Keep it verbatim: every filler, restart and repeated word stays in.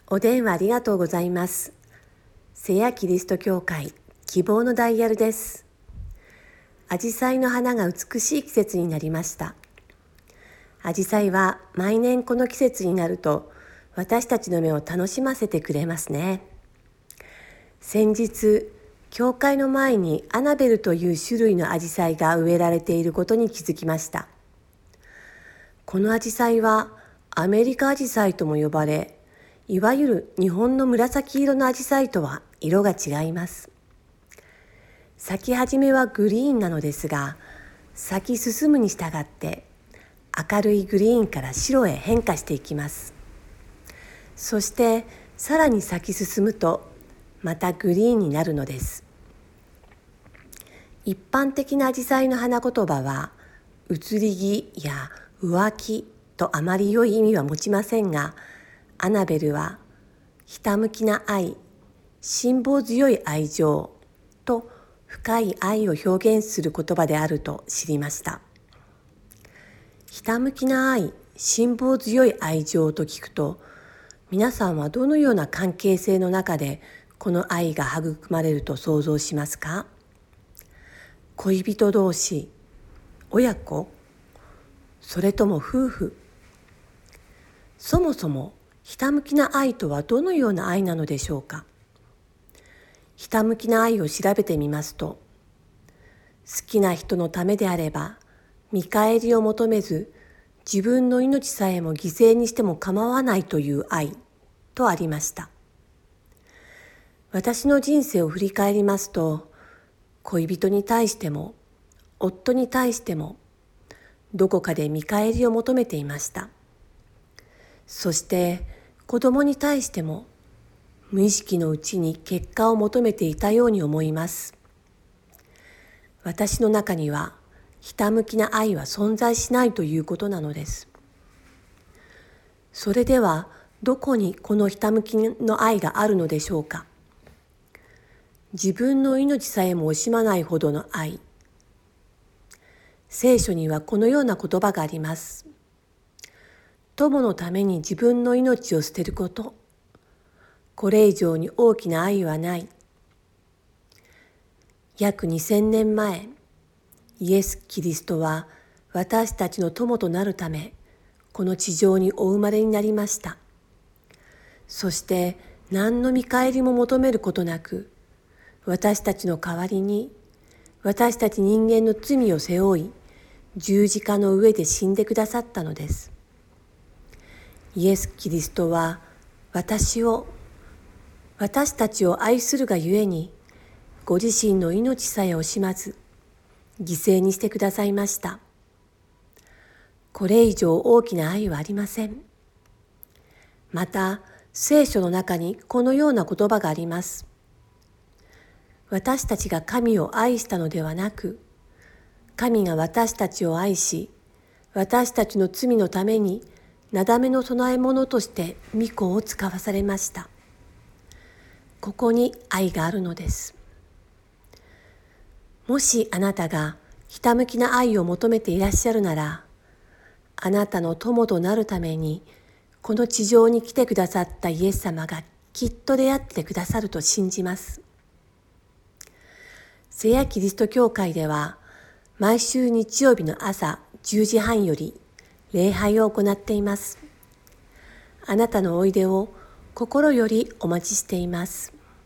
お電話ありがとうございます。聖夜キリスト教会希望のダイヤルです。アジサイの花が美しい季節になりました。アジサイは毎年この季節になると私たちの目を楽しませてくれますね。先日、教会の前にアナベルという種類のアジサイが植えられていることに気づきました。このアジサイはアメリカアジサイとも呼ばれ、いわゆる日本の紫色のアジサイとは色が違います。咲き始めはグリーンなのですが、咲き進むに従って明るいグリーンから白へ変化していきます。そしてさらに咲き進むとまたグリーンになるのです。一般的なアジサイの花言葉は移り気や浮気とあまり良い意味は持ちませんが、アナベルはひたむきな愛、辛抱強い愛情と深い愛を表現する言葉であると知りました。ひたむきな愛、辛抱強い愛情と聞くと、皆さんはどのような関係性の中でこの愛が育まれると想像しますか？恋人同士、親子、それとも夫婦。そもそもひたむきな愛とはどのような愛なのでしょうか。ひたむきな愛を調べてみますと、好きな人のためであれば見返りを求めず、自分の命さえも犠牲にしても構わないという愛とありました。私の人生を振り返りますと、恋人に対しても夫に対してもどこかで見返りを求めていました。そして子供に対しても無意識のうちに結果を求めていたように思います。私の中にはひたむきな愛は存在しないということなのです。それではどこにこのひたむきの愛があるのでしょうか。自分の命さえも惜しまないほどの愛。聖書にはこのような言葉があります。友のために自分の命を捨てること。これ以上に大きな愛はない。約にせんねんまえ、イエス・キリストは私たちの友となるため、この地上にお生まれになりました。そして何の見返りも求めることなく、私たちの代わりに、私たち人間の罪を背負い、十字架の上で死んでくださったのです。イエス・キリストは私を、私たちを愛するがゆえに、ご自身の命さえ惜しまず、犠牲にしてくださいました。これ以上大きな愛はありません。また、聖書の中にこのような言葉があります。私たちが神を愛したのではなく、神が私たちを愛し、私たちの罪のために、なだめの供え物として御子を使わされました。ここに愛があるのです。もしあなたがひたむきな愛を求めていらっしゃるなら、あなたの友となるためにこの地上に来てくださったイエス様がきっと出会ってくださると信じます。聖夜キリスト教会では毎週日曜日の朝じゅうじはんより礼拝を行っています。あなたのおいでを心よりお待ちしています。